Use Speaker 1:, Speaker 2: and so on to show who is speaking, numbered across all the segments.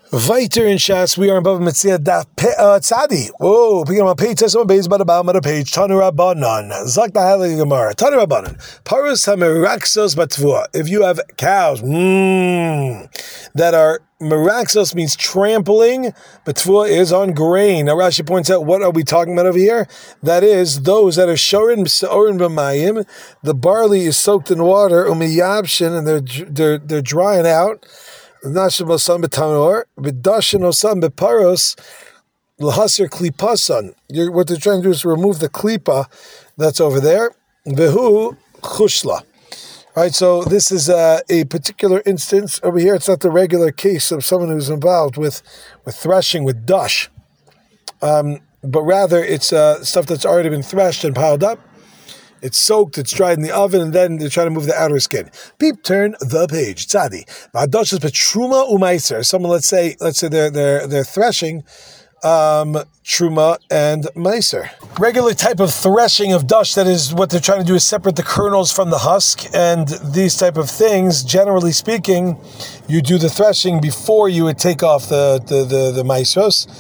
Speaker 1: Viter in Shas, we are above Metzia Tzadi. Whoa, picking up page test on base, but about a page. Tanu Rabbanon. Zak the Halei Gemara. Tanu Rabbanon. Parus Hameraxos Batvua. If you have cows that are Meraxos means trampling, Batvua is on grain. Now Rashi points out, what are we talking about over here? That is those that are Shorin B'Seorin B'Mayim. The barley is soaked in water, Umiyabshin, and they're drying out. What they're trying to do is remove the klipa that's over there. Vehu chushla. Right, so this is a particular instance over here. It's not the regular case of someone who's involved with threshing with dush, but rather it's stuff that's already been threshed and piled up. It's soaked, it's dried in the oven, and then they're trying to move the outer skin. Beep, turn the page. Tzadi. V'adoshas betruma umaiser. Someone, let's say they're threshing truma and meiser. Regular type of threshing of dash, that is what they're trying to do is separate the kernels from the husk, and these type of things, generally speaking, you do the threshing before you would take off the meisros.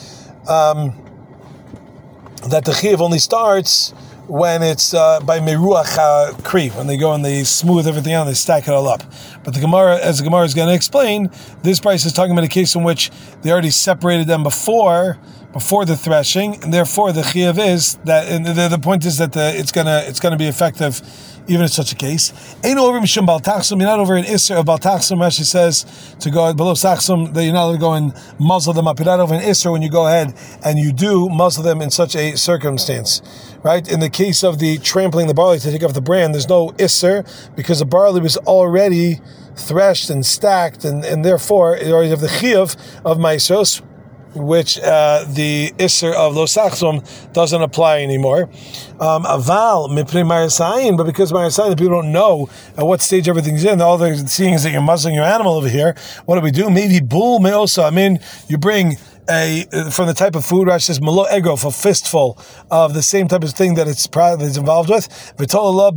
Speaker 1: That the chiyuv only starts when it's by meruach kri, when they go and they smooth everything out and they stack it all up. But the Gemara, as the Gemara is going to explain, this price is talking about a case in which they already separated them before the threshing, and therefore the chiyuv is that. And the point is that it's gonna be effective even in such a case. Ain't over mishum bal tachsum. You're not over an isser of bal tachsum. Rashi says to go below tachsum that you're not allowed to go and muzzle them up. You're not over an isser when you go ahead and you do muzzle them in such a circumstance. Right? In the case of the trampling the barley to take off the bran, there's no isser because the barley was already threshed and stacked, and therefore you already have the chiyuv of maisos, which the isser of lo sachsum doesn't apply anymore. Aval mipnei marasayin, but because marasayin, the people don't know at what stage everything's in. All they're seeing is that you're muzzling your animal over here. What do we do? Maybe bull meosa. I mean, you bring from the type of food, Rashi says malo ego, for fistful of the same type of thing that it's involved with. V'tolala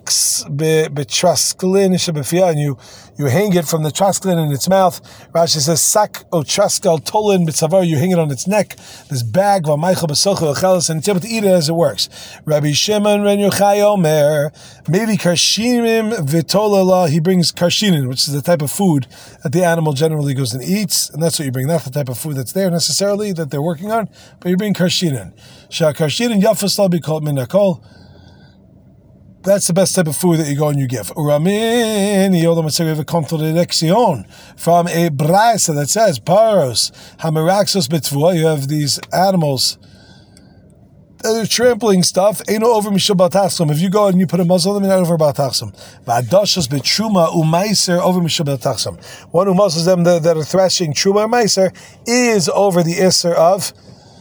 Speaker 1: betrasklin shebefia, and you hang it from the trasklin in its mouth. Rashi says sak o traskal tolin b'tzavar, you hang it on its neck. This bag v'maychel b'sochel v'chelis, and it's able to eat it as it works. Rabbi Shimon ben Yochai Omer, maybe karshinim v'tolala, he brings karshinin, which is the type of food that the animal generally goes and eats, and that's what you bring. Not the type of food that's there necessarily that they're working on, but you bring karshinin. Shah karshinin yafas be called minakol. That's the best type of food that you go and you give. Uramin, you have a contradiction from a brayso that says paros hameraxos betvua. You have these animals that are trampling stuff. Ain't no over mishul batachsum. If you go and you put a muzzle on them, you're not over batachsum. V'adoshos betruma umaiser over mishul batachsum. One who muzzles them that are threshing truma or meiser is over the isser of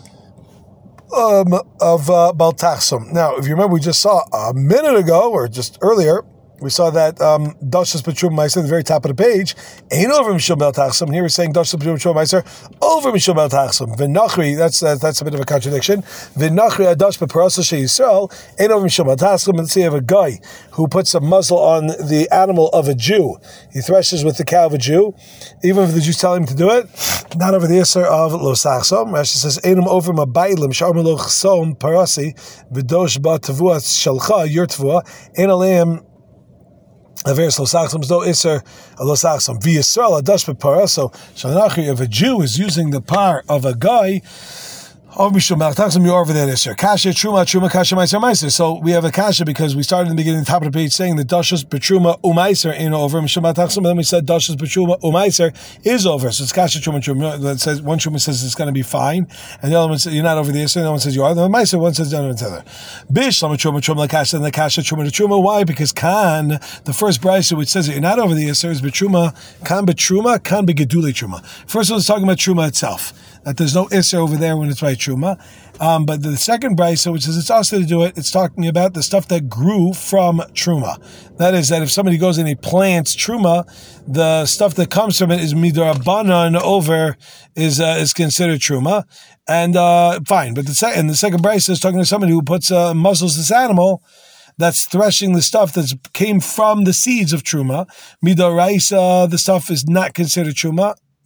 Speaker 1: baltachsum. Now, if you remember, we just saw a minute ago, or just earlier, we saw that Dashas B'Trum Meiser at the very top of the page ain't over Mishum Bel Tachsum. Here we're saying Dashas B'Trum Meiser over Mishum Bel Tachsum. V'Nachri, that's a bit of a contradiction. V'Nachri Adash B'Parasa She Yisrael ain't over Mishum Bel Tachsum. Let's say you have a guy who puts a muzzle on the animal of a Jew. He threshes with the cow of a Jew, even if the Jews tell him to do it. Not over the Isser of Lo Sachsom. Rashi says ain't over Mabailim Sharma Lo Chsom Parasi V'Dosh Ba Tavua Shalcha Your Tavua ain't alayim. Averis lo sachsum no iser lo sachsum v'Yisrael adash b'parah. So shalachri, if a Jew is using the par of a guy, you're over that iser. Kasha truma kasha meiser. So we have a kasha because we started in the beginning, top of the page, saying that dashas betruma umeiser ain't over mishum tachsum, and then we said dashas betruma umeiser is over. So it's kasha truma. That says one truma says it's going to be fine, and the other one says you're not over the iser. And the other one says you are. The meiser one says you're not over the other. Bish lama truma kasha, and the kasha truma to truma. Why? Because kan, the first brayso which says that you're not over the iser, is betruma kan begeduli truma. First one is talking about truma itself, that there's no isser over there when it's by truma. But the second brayso, which says it's also to do it, it's talking about the stuff that grew from truma. That is, that if somebody goes and he plants truma, the stuff that comes from it is midrabanan over, is considered truma, and fine. But the second brayso is talking to somebody who puts muzzles this animal that's threshing the stuff that came from the seeds of truma. Midoraisa, the stuff is not considered truma.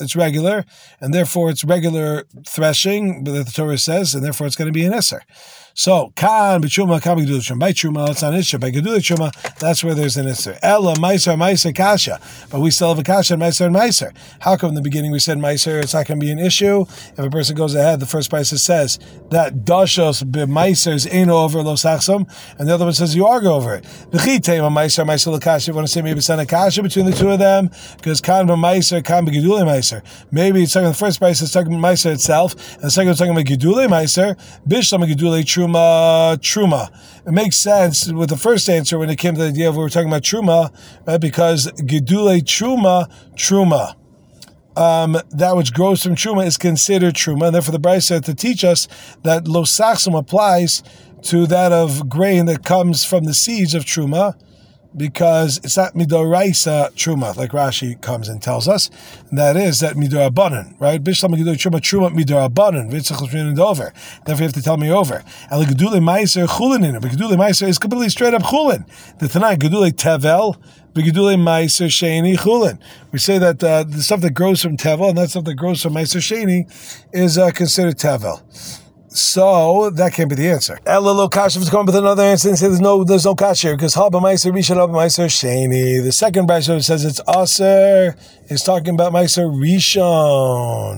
Speaker 1: it's regular, and therefore it's regular threshing, that the Torah says, and therefore it's going to be an Isser. So, Kan b'Truma, Kan b'Gedula Truma. By Truma, it's not Isser. By Gedula Truma, that's where there's an Isser. Ella, Meiser, Kasha. But we still have a Kasha and Meiser. How come in the beginning we said Meiser, it's not going to be an issue? If a person goes ahead, the first price says that Dashos b'Meisers ain't over Lo Sachsam, and the other one says you are go over it. V'chitema Meiser l'Kasha. You want to say maybe it's not a Kasha between the two of them? Because Kan b'Meiser, Kan b'Gedula Meiser. Maybe it's talking, the first price is talking about Meiser itself, and the second is talking about Gedula Meiser. Bishlam Gedula Truma. It makes sense with the first answer when it came to the idea of we were talking about Truma, right? Because Gedule Truma. That which grows from Truma is considered Truma, and therefore the Brisa said to teach us that Lo Sachsam applies to that of grain that comes from the seeds of Truma, because it's not midoraisa truma, like Rashi comes and tells us. And that is that midorabanan, right? Bishlam truma midorabanan, v'tzach over. Therefore, you have to tell me over. And the gedule meiser chulin, but gedule meiser is completely straight up chulin. The Tanakh gedule tevel, begedule meiser sheni chulin. We say that the stuff that grows from tevel and that stuff that grows from meiser sheni is considered tevel. So that can't be the answer. Elalo kasha is coming with another answer and say there's no kasha because haba meiser rishon haba meiser sheni. The second brayso says it's aser is talking about meiser rishon.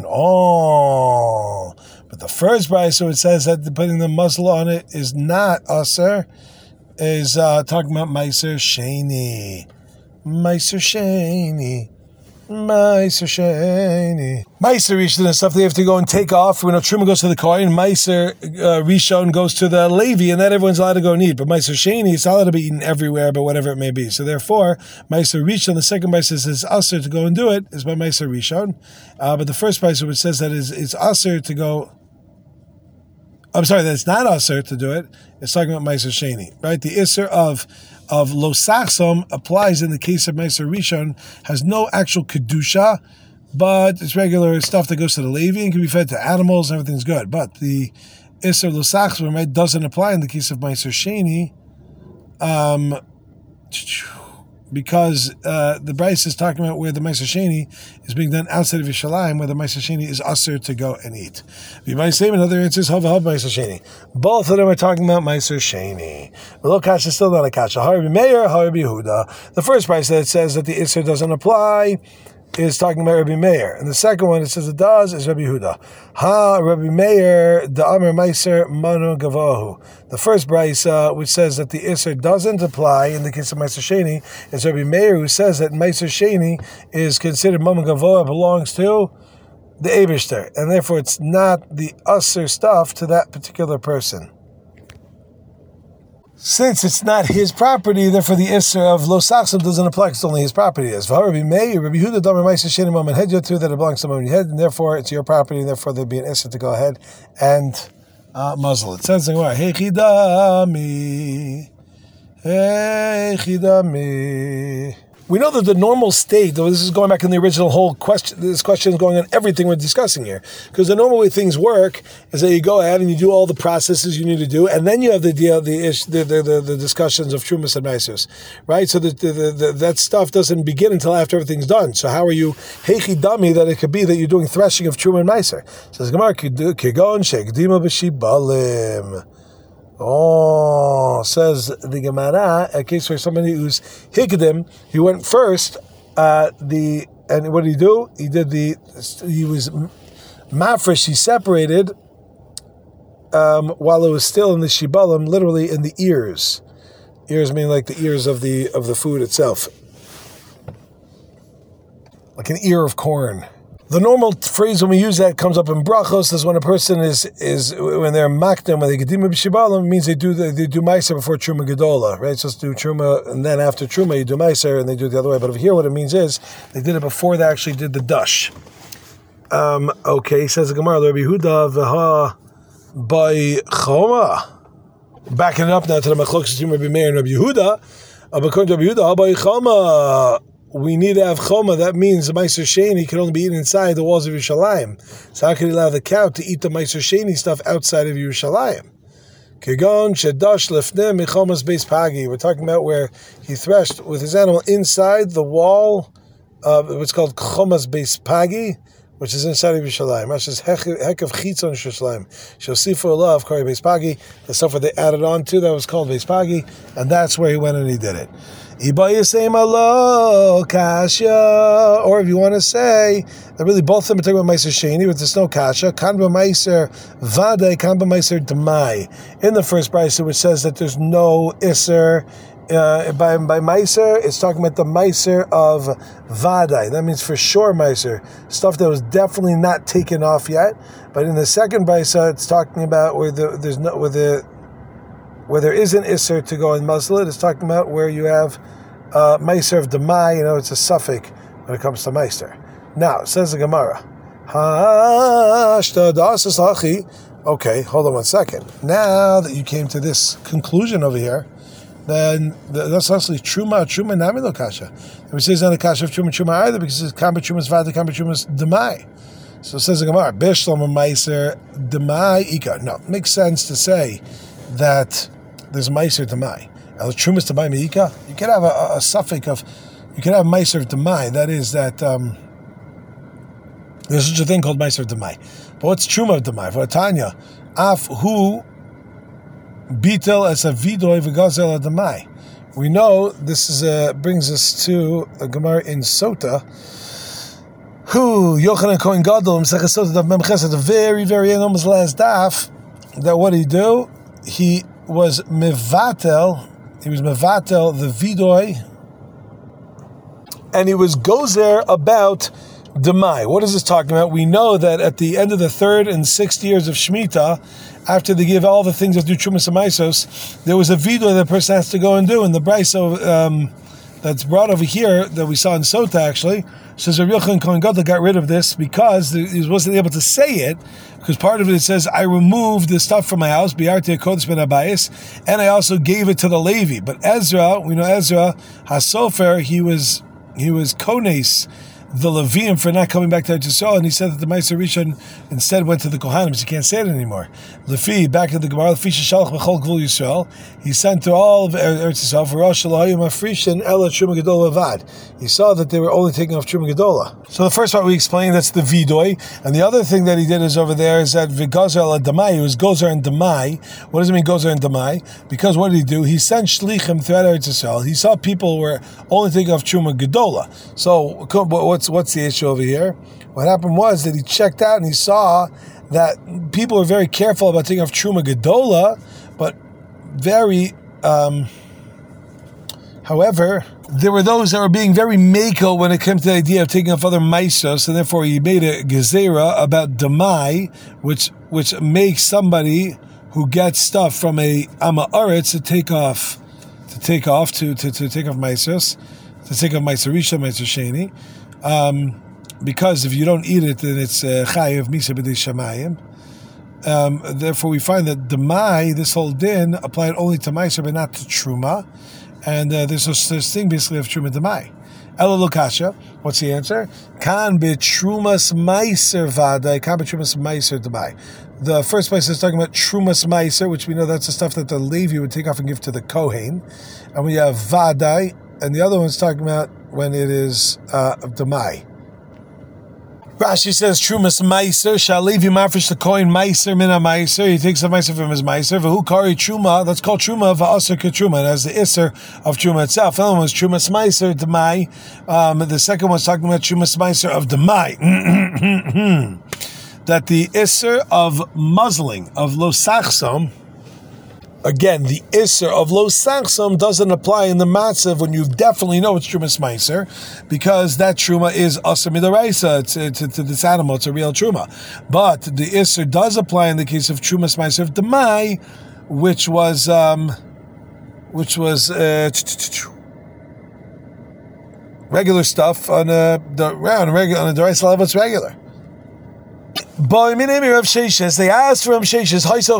Speaker 1: Oh, but the first brayso it says that putting the muzzle on it is not aser, is talking about meiser sheni. Meiser sheni. Meiser Sheni. Meiser Rishon is stuff they have to go and take off. We know Truma goes to the Kohen, Meiser Rishon goes to the Levi, and that everyone's allowed to go and eat. But Meiser Sheni, it's allowed to be eaten everywhere, but whatever it may be. So therefore, Meiser Rishon, the second Meiser says Aser to go and do it, is by Meiser Rishon. But the first Meiser which says that it's Aser to go. I'm sorry, that it's not Aser to do it. It's talking about Meiser Sheni, right? The Isser of Lo Sachsam applies in the case of Meiser Rishon, has no actual Kedusha, but it's regular stuff that goes to the Levi and can be fed to animals, and everything's good. But the Isser Lo Sachsam, right, doesn't apply in the case of Meiser Sheni, because the Bryce is talking about where the Meiser Sheni is being done outside of Yerushalayim, where the Meiser Sheni is usher to go and eat. You might say another answer is Hava Meiser Sheni. Both of them are talking about Meiser Sheni. The little kasha is still not a kasha. Harabi Meir, Harabi Yehuda. The first Bryce that says that the Isser doesn't apply is talking about Rabbi Meir, and the second one it says it does is Rabbi Yehuda. Ha Rabbi Meir the Amar Meiser Manu Gavahu. The first brayso which says that the Isser doesn't apply in the case of Meiser Sheni is Rabbi Meir, who says that Meiser Sheni is considered Manu Gavoah, belongs to the Eibishter, and therefore it's not the usher stuff to that particular person. Since it's not his property, therefore the Isser of Lo Sachsam doesn't apply because only his property is. Rabbi Meir, Rabbi Yehuda, Damer Meiser Sheni Maman Hedya too, that it belongs to Maman Head, and therefore it's your property, and therefore there'd be an Isser to go ahead and muzzle. It says in the Gemara, Hey Chidami. We know that the normal state, though this is going back in the original whole question, this question is going on everything we're discussing here, because the normal way things work is that you go ahead and you do all the processes you need to do, and then you have the discussions of Trumas and Meisus, right? So that stuff doesn't begin until after everything's done. So how are you heichi dami that it could be that you're doing threshing of Truma and Meiser? Says Gemara, Kigon Shekdima B'Shibalim. Oh, says the Gemara, a case where somebody who's hikdim, he went first, and what did he do? He was mafresh, he separated, while it was still in the shibalim, literally in the ears. Ears mean like the ears of the food itself. Like an ear of corn. The normal phrase when we use that comes up in brachos is when a person is when they're makdem, when they gedim b'shibalim, means they do meiser before truma gedola, right? So do truma, and then after truma you do meiser, and they do it the other way. But over here, what it means is they did it before they actually did the dush. Okay, says the Gemara, Rabbi Yehuda v'ha by choma. Backing it up now to the machlokes between Rabbi Meir and Rabbi Yehuda. According to Rabbi Yehuda, by choma. We need to have choma. That means the Meiser Sheni can only be eaten inside the walls of Yerushalayim. So how can he allow the cow to eat the Meiser Sheni stuff outside of Yerushalayim? Kegon shedash lefnem michomas beis pagi. We're talking about where he threshed with his animal inside the wall of what's called chomas beis pagi, which is inside of Yerushalayim. Rashi says hekav chitzon Yerushalayim. Shosifu alav kari beis pagi. The stuff that they added on to that was called beis pagi, and that's where he went and he did it. Kasha, or if you want to say that really both of them are talking about Meiser Sheni, but there's no Kasha. Kanba Meiser Vadai, Kanba Meiser Demai. In the first brisa, which says that there's no Isser by Meiser, it's talking about the Meiser of Vadai. That means for sure Meiser, stuff that was definitely not taken off yet. But in the second brisa, it's talking about where there is an Isser to go in Muslim. It's talking about where you have Meiser of Demai, it's a suffix when it comes to Meiser. Now, it says the Gemara. Okay, hold on one second. Now that you came to this conclusion over here, then that's actually Truma Nami Lo Kasha. It says on the Kasha of Truma either, because it's Kamba Truma's Vada, Kamba Truma's Demai. So it says the Gemara, Bishlam Meiser Demai Ika. No, it makes sense to say that there's Meiser Demai. El Trumas Demai Meika. You can have a suffix of, you can have Meiser Demai. That is that there's such a thing called Meiser Demai. But what's Truma Demai? For Tanya, Af Hu Bitel as a Vidoy V'Gazel Demai. We know this is brings us to a Gemara in Sota. Who Yochanan Kohen Gadol Mesechus Sota Daf Mem Ches at the very end, almost last daf. That what did he do? He was mevatel the vidoy, and he was gozer about demai. What is this talking about? We know that at the end of the 3rd and 6th years of Shemitah, after they give all the things that do Trumas and Maisos, there was a vidoy that a person has to go and do. And the brisa that's brought over here that we saw in Sota actually says Rabbi Yochanan Kohen Gadol got rid of this because he wasn't able to say it, because part of it says, I removed the stuff from my house, Biarti HaKodesh Ben Abayis, and I also gave it to the Levi. But Ezra, we know Ezra HaSofer, he was Kones, the Levium, for not coming back to Eretz Yisrael, and he said that the Meiser Rishon instead went to the Kohanim, but you can't say it anymore. Lefi, back to the Gemara, Lefi Sheshalach B'chol Gvul Yisrael, he sent to all of Eretz Yisrael, for Rosh Elohim Afrishin Ela Truma Gedola Avad. He saw that they were only taking off Truma Gedola. So the first part we explained, that's the Vidoy, and the other thing that he did is over there is that V'Gozer Ela Damai, it was Gozer and Damai. What does it mean Gozer and Damai? Because what did he do? He sent Shlichim throughout Eretz Yisrael. He saw people were only taking off Truma Gedola. So what's the issue over here? What happened was that he checked out and he saw that people were very careful about taking off Truma Gedola, but however, there were those that were being very mako when it came to the idea of taking off other maisos, and therefore he made a gezerah about demai, which makes somebody who gets stuff from a Amma Aretz to take off maisos, to take off maiser Rishon, maiser Sheni. Because if you don't eat it, then it's chayiv misa b'dei shamayim. Therefore, we find that demai, this whole din, applied only to meiser but not to truma, and there's this thing basically of truma demai. Ela lokasha. What's the answer? Kan betrumas meiser vadai, kan betrumas meiser demai. The first place is talking about trumas meiser, which we know that's the stuff that the Levi would take off and give to the Kohen, and we have vadai, and the other one's talking about when it is demai. Rashi says Trumas Meiser Shalevi Mafresh the Kohen Meiser Mina Meiser. He takes the Meiser from his Meiser. V'hu Kari Truma. That's called Truma va'aser Truma. It has the Isser of Truma itself. The other one was Trumas Meiser Demai. The second one's talking about Trumas Meiser of Demai. That the Isser of muzzling of Losachsom. Again, the Isser of Lo Sachsom doesn't apply in the Matzav when you definitely know it's Trumas Meiser, because that Truma is Asr Midaraisa to this animal, it's a real Truma. But the Isser does apply in the case of Trumas Meiser of Demai, which was regular stuff on a Daraisa level, it's regular. They asked for Sheshes.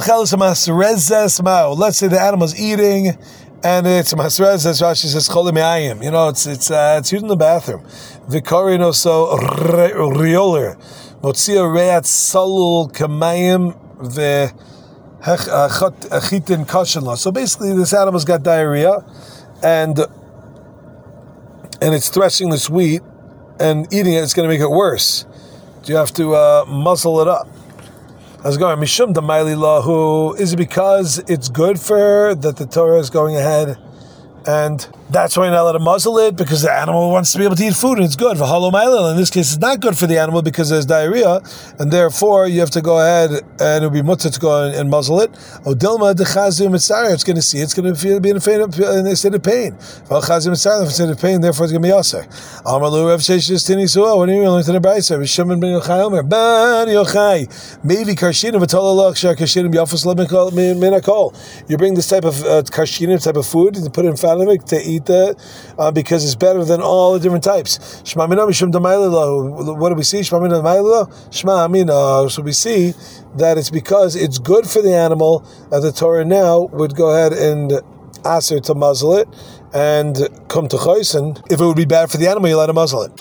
Speaker 1: Let's say the animal's eating, and it's masrezes. Rashi says cholim. It's used in the bathroom. V'korin also rioler. Motzia reat salul kamayim ve'achitin kashenla. So basically, this animal's got diarrhea, and it's threshing this wheat and eating it. It's going to make it worse. You have to muzzle it up. I was going, Mishum Damaili Lahu, is it because it's good for that the Torah is going ahead and that's why you're not allowed to muzzle it, because the animal wants to be able to eat food and it's good. V'halo mailil, in this case, it's not good for the animal because there's diarrhea, and therefore you have to go ahead and it would be mutter to go and muzzle it. Odilma dechazu mitzara, it's going to see, it's going to be in a state of pain. V'chazu mitzara, in a state of pain, therefore it's going to be yaser. Amalu Rav Sheshes Tini Suah, what do you mean to the Brayser? V'shimon ben Yochai Omer, ben Yochai, maybe karshina v'tol alach karshina b'yafos minakol. You bring this type of karshina type of food and put it in front of it to eat that because it's better than all the different types. Shema mina mishum d'mayla. What do we see? Shema mina d'mayla. Shema mina. So we see that it's because it's good for the animal that the Torah now would go ahead and ask her to muzzle it and come to chosin. If it would be bad for the animal, you let him muzzle it.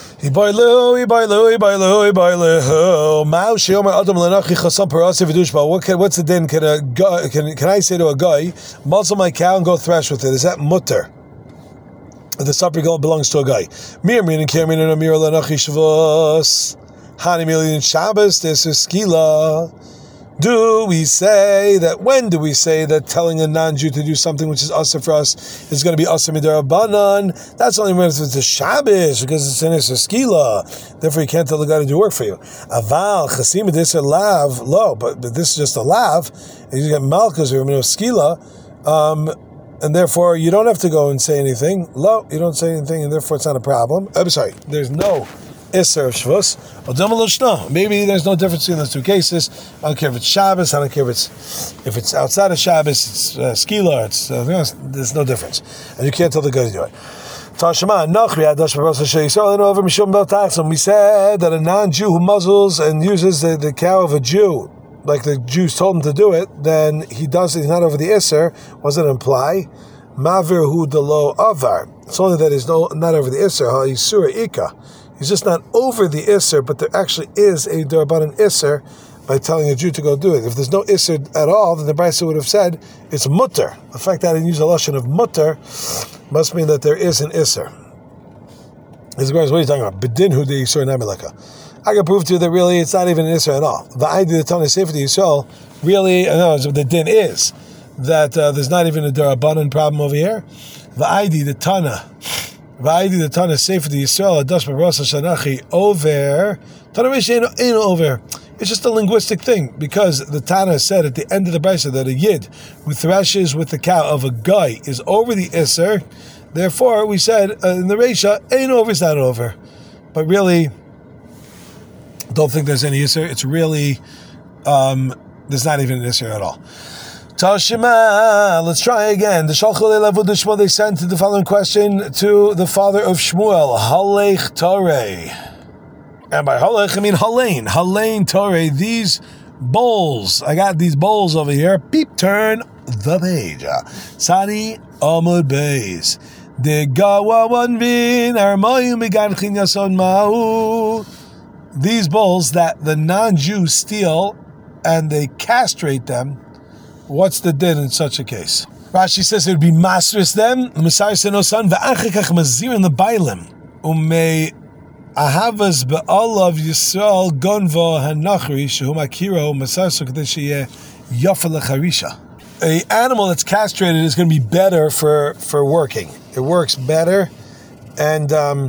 Speaker 1: What's the din? Can I say to a guy, muzzle my cow and go thresh with it? Is that mutter? The supper belongs to a guy. Mir meaning Kirmin and Amir Lanachi Shavos. Hani million Shabbos, this is skila. Do we say that, when do we say that telling a non-Jew to do something which is asr for us is going to be asr midarabanan? That's only when it's a Shabbos, because it's in a skila. Therefore you can't tell the guy to do work for you. Aval, chasim this a lav, lo, but this is just a lav, and you get malchus or skila, and therefore you don't have to go and say anything. Lo, you don't say anything, and therefore it's not a problem. I'm sorry, there's no Isser of Shavuos. Maybe there's no difference between those two cases. I don't care if it's Shabbos. I don't care if it's outside of Shabbos. It's skila. There's no difference, and you can't tell the guy to do it. We said that a non-Jew who muzzles and uses the cow of a Jew, like the Jews told him to do it, then he does it. He's not over the Isser. What does it imply? Mavir hu delo avar. It's only that he's not over the Isser. Ha yisura ika. He's just not over the Isser, but there actually is a Darabanan Isser by telling a Jew to go do it. If there's no Isser at all, then the Brisa would have said it's mutter. The fact that I didn't use a lashon of mutter must mean that there is an Isser. What are you talking about? Bedinhu de Yisur Nameleka. I can prove to you that really it's not even an Isser at all. The idea of the Tana Sefer Yisrael really, the din is that there's not even a Darabanan problem over here. The idea, the Tana. The Tana Sefer Yisrael Adash Barosa Shanachi over Tana Rish ain't over. It's just a linguistic thing, because the Tana said at the end of the Brisa that a Yid who thrashes with the cow of a guy is over the Isser. Therefore, we said in the Reisha, ain't over, it's not over. But really, don't think there's any Isser. It's really there's not even an Isser at all. Tashima, let's try again. They sent the following question to the father of Shmuel, Halech Toreh. And by Halech, I mean Halein. Halein Toreh, these bowls. I got these bowls over here. Peep, turn the page. Sadi Amud Beis. De Gawa Wanvin, Armayu Meganchin Yason Mahu. These bowls that the non-Jews steal and they castrate them. What's the din in such a case? Rashi says it would be masris them, Messiah Senosan, Va'achikach Mazirin the Bailim, Umei Ahavas Be'alav Yisrael Gonva Hanachri, Shehum Akiro, Messiah Sukadeshiyeh Yafalech Harisha. An animal that's castrated is going to be better for working. It works better, and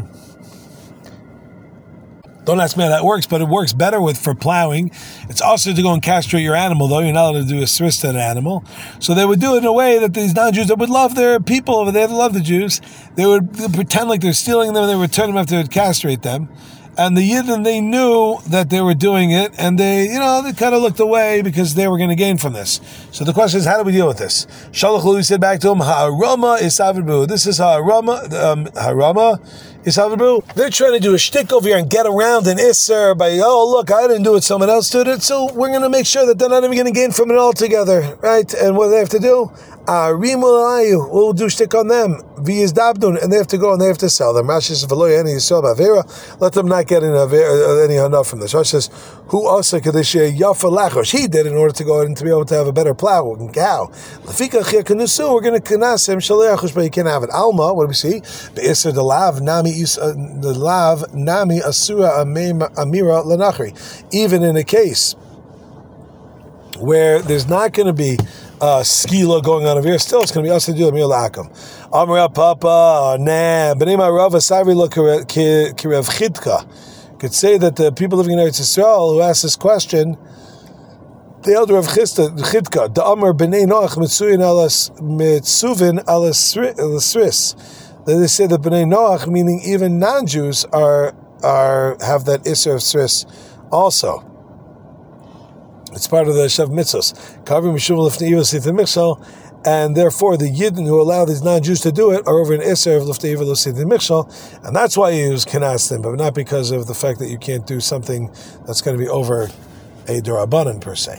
Speaker 1: don't ask me how that works, but it works better for plowing. It's also to go and castrate your animal, though. You're not allowed to do a sris to an animal. So they would do it in a way that these non-Jews that would love their people over there, they love the Jews. They would pretend like they're stealing them, and they would return them after they would castrate them. And the Yidden, they knew that they were doing it, and they kind of looked away because they were going to gain from this. So the question is, how do we deal with this? Shalach Lui said back to him, Ha'arama is Havadbu. This is Ha'arama is Havadbu. They're trying to do a shtick over here and get around an Isser by, look, I didn't do it, someone else did it, so we're going to make sure that they're not even going to gain from it altogether, right? And what do they have to do? We'll do shtick on them. V'yizdabdun, and they have to go and they have to sell them. Rashi says, "V'lo any yisrael b'avera." Let them not get any hana from this. Rashi says, "Who also kadesh yafa lachosh?" He did in order to go and to be able to have a better plow and cow. Lefika chia kanusu. We're going to kanas him shaleachosh, but you can't have it. Alma, what do we see? Be'isr delav nami the lav nami asura amira lanachri. Even in a case where there's not going to be skila going on over here, still it's going to be us to do amir la'akam. Amra papa nah b'nei ma'rava savri lo kirev chidka. Could say that the people living in Eretz Yisrael who asked this question, the elder of Chidka, the Amar b'nei Noach mitzuvin alas sris. That they say that b'nei Noach, meaning even non-Jews, are have that isser of sris also. It's part of the Shav Mitzvos. Kavri mishum lifnei evil sita michshel, and therefore the Yidden who allow these non-Jews to do it are over an isser of lifnei evil sita michshel, and that's why you use kenas them, but not because of the fact that you can't do something that's going to be over a durabanan per se.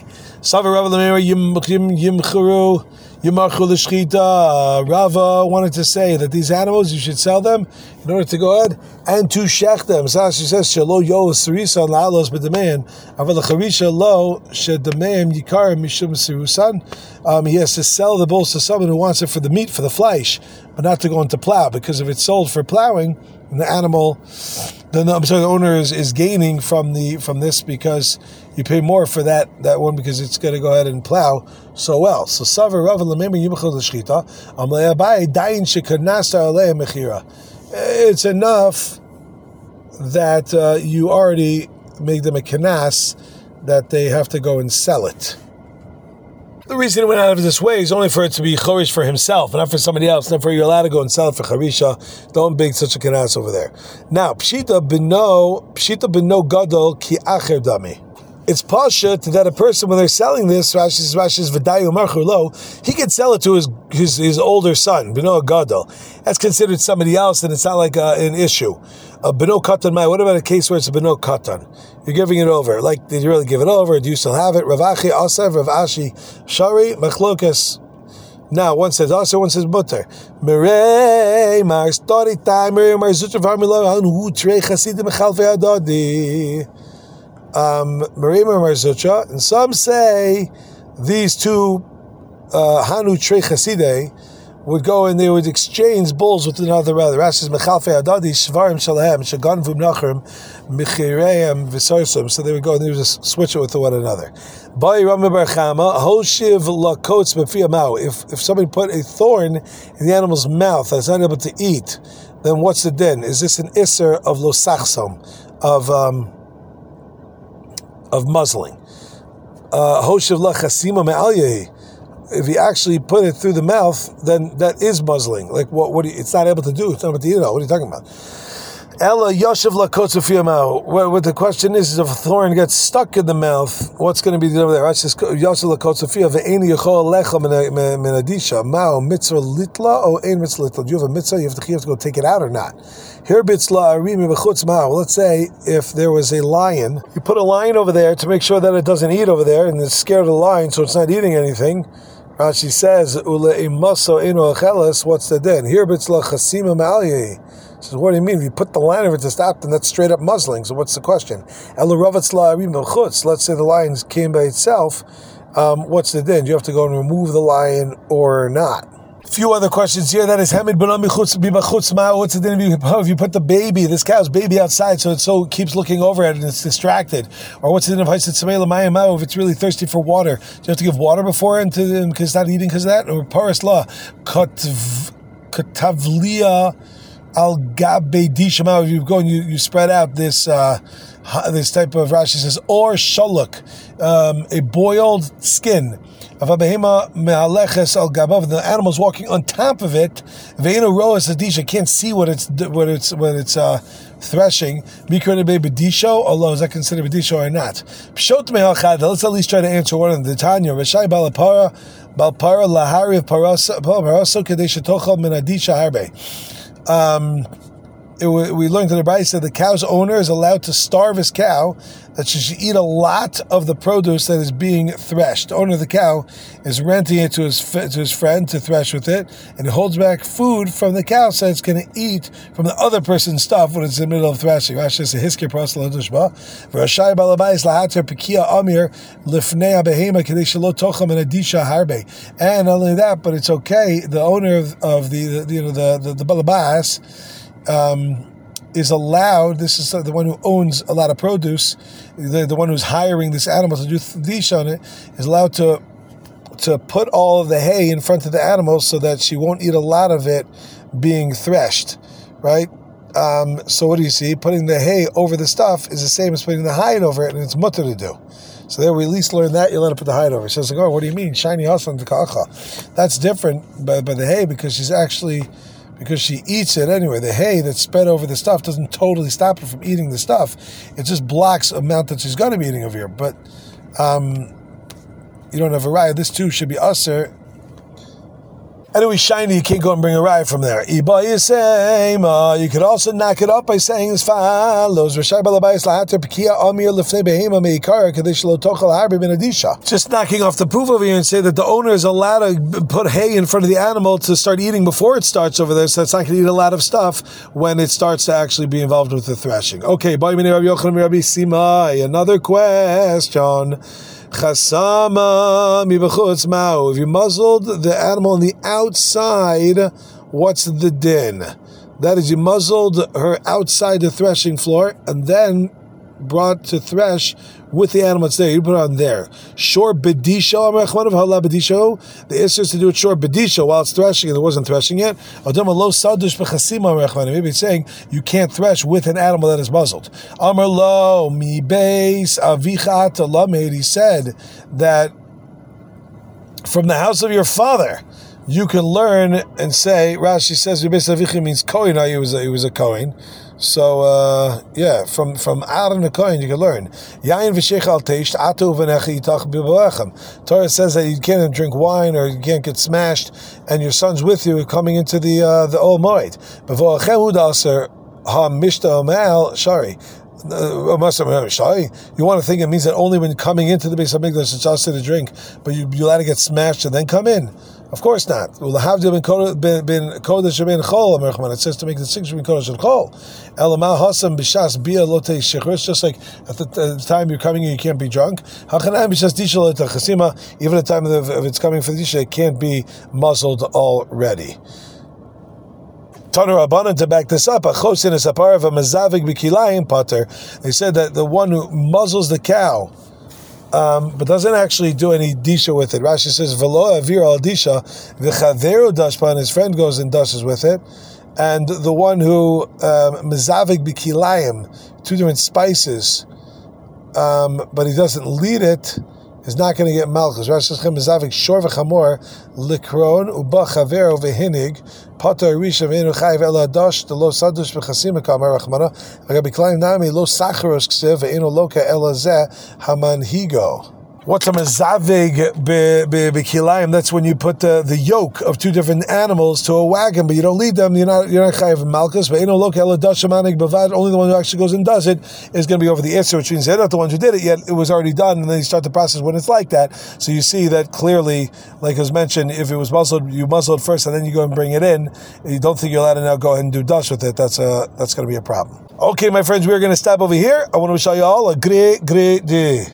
Speaker 1: Rava wanted to say that these animals you should sell them in order to go ahead and to shech them. She says shelo yo sirisan la'alos b'demayan aval charisha lo shedemayan yikar mishum sirusan. He has to sell the bulls to someone who wants it for the meat, for the flesh, but not to go into plow, because if it's sold for plowing, and the animal, then the owner is gaining from this, because you pay more for that one because it's going to go ahead and plow so well. So Savar Rav Lamema Yimchol L'Shchita Amlei Abai Dayin Shekanasta Alei Mechira. It's enough that you already make them a kanas that they have to go and sell it. The reason it went out of this way is only for it to be chorish for himself, not for somebody else. Therefore, you're allowed to go and sell it for charisha. Don't bake such a kanas over there. Now, pshita b'no gadol ki acher dami. It's pashut that a person, when they're selling this, Rashi's v'dayu marchu lo, he can sell it to his older son, b'no gadol. That's considered somebody else, and it's not like an issue. B'no katan mai. What about a case where it's a b'no katan? You're giving it over. Like, did you really give it over? Do you still have it? Rav Achi asav, Rav Ashi shari machlokas. Now, one says also, one says mutter. Mirei mar story time. Mirei mar zuter v'armilo hu trei chasidim chalvei adadi. Mirei mar zutra. And some say these two hanu trei chasidei would go and they would exchange bulls with another brother. Rashi's mechalfei adadi shvarim shalahem shaganvum nachrim michireim v'sorsum. So they would go and they would just switch it with one another. Bai Rami bar Chama hoshiv lakots b'fiyah mao. If somebody put a thorn in the animal's mouth that's not able to eat, then what's the din? Is this an isser of losachsom, of muzzling? Hoshiv lachasima me'al. If you actually put it through the mouth, then that is muzzling. Like what it's not able to do. It's not able to eat it all. What are you talking about? Ella yoshev lakotz mouth. What the question is if a thorn gets stuck in the mouth, what's going to be over there? Right? Says yoshev lakotz ve'eni yachol lecha menadisha mao mitzvah litla o ein mitzvah litla. Do you have a mitzvah? You have to go take it out or not? Here bitzla arimi b'chutz mao. Let's say if there was a lion, you put a lion over there to make sure that it doesn't eat over there, and it's scared of the lion, so it's not eating anything. Rashi says, what's the din? Here, bitzla chasima ma'aliyah. Says, what do you mean? If you put the lion over to stop, then that's straight up muzzling. So what's the question? Let's say the lion came by itself. What's the din? Do you have to go and remove the lion or not? A few other questions here. That is, what's the din if you put the baby, this cow's baby, outside, so it keeps looking over at it and it's distracted? Or what's the din of if it's really thirsty for water? Do you have to give water before and because it's not eating because of that? Or paras la katavlia al gabe dishama. If you go and you spread out this type of, Rashi says, or shaluk, a boiled skin of a behema me'aleches al gabav. The animal's walking on top of it. Ve'ino roas adisha, can't see what it's threshing. Mikra nebe bedisho. Allah, is that considered bedisho or not? Pshot me'achad. Let's at least try to answer one of the Tanya. Rashai balapara lahari of paraso kadesh tochal min adisha harbe. We learned in the Brayso that the cow's owner is allowed to starve his cow, that she should eat a lot of the produce that is being threshed. The owner of the cow is renting it to his friend to thresh with it, and he holds back food from the cow so it's going to eat from the other person's stuff when it's in the middle of threshing. Rashi says, "Hisker prosel adushba, v'rashai balabais lahater pekia amir lifnei abehema kedei shelo tocham and adisha harbe." And not only that, but it's okay. The owner of the balabais is allowed, this is the one who owns a lot of produce, the one who's hiring this animal to do disha on it, is allowed to put all of the hay in front of the animal so that she won't eat a lot of it being threshed, right? So what do you see? Putting the hay over the stuff is the same as putting the hide over it, and it's mutter to do. So there we at least learn that, you let her put the hide over. She says, what do you mean? Shiny hasan t'ka'acha. That's different by the hay because she eats it anyway. The hay that's spread over the stuff doesn't totally stop her from eating the stuff. It just blocks the amount that she's going to be eating over here. But you don't have a raya. This too should be usher. Anyway, shiny, you can't go and bring a raya from there. You could also knock it up by saying as follows. Just knocking off the proof over here and say that the owner is allowed to put hay in front of the animal to start eating before it starts over there, so it's not going to eat a lot of stuff when it starts to actually be involved with the threshing. Okay, another question. Chasama mibachutz ma'u. If you muzzled the animal on the outside, what's the din? That is, you muzzled her outside the threshing floor and then brought to thresh with the animal that's there. You put it on there. Shor bedisho, amrechmanav hala bedisho. The issue is to do it shor bedisho while it's threshing and it wasn't threshing yet. Maybe it's saying you can't thresh with an animal that is muzzled. Amar lo mi beis avicha talamed. He said that from the house of your father you can learn and say. Rashi says mi beis avicha means kohen. He was a kohen. So from Aaron the Kohen you can learn. Yain v'shech al teish atu v'necha yitach b'belechem. Torah says that you can't drink wine or you can't get smashed, and your son's with you coming into the Ol Moed. B'voachem udaser ha mishta omal shari. You want to think it means that only when coming into the Beis Hamikdash it's also to drink, but you let it get smashed and then come in. Of course not. It says to make the distinction between kodesh and chol. Just like at the time you're coming in, you can't be drunk. Even at the time of it's coming for the disha, it can't be muzzled already. Taner Rabbanan, to back this up, a chosin is a par of a mazavik b'kilayim pater. They said that the one who muzzles the cow, but doesn't actually do any disha with it. Rashi says, "V'lo avir al disha v'chaveru dashpan." His friend goes and dashes with it, and the one who mazavik b'kilayim, two different spices, but he doesn't lead it, is not going to get malchus. Rashi says, "Mazavik shor v'chamor likron uba chaveru v'hinig." Pater Risha ve'enu chayiv ela dash the lo sadush b'chasima kamar rachmana v'gabi klayim nami lo sacharos ksev ve'enu loka ela zeh hamanhigo. What's a mazavig b'kilayim? That's when you put the yoke of two different animals to a wagon, but you don't lead them. You're not chayiv malchus. But look, only the one who actually goes and does it is going to be over the isser, which means they're not the ones who did it yet. It was already done, and then you start the process when it's like that. So you see that clearly, like it was mentioned, if it was muzzled, you muzzle it first, and then you go and bring it in. You don't think you're allowed to now go ahead and do dash with it. That's going to be a problem. Okay, my friends, we're going to stop over here. I want to wish you all a great day.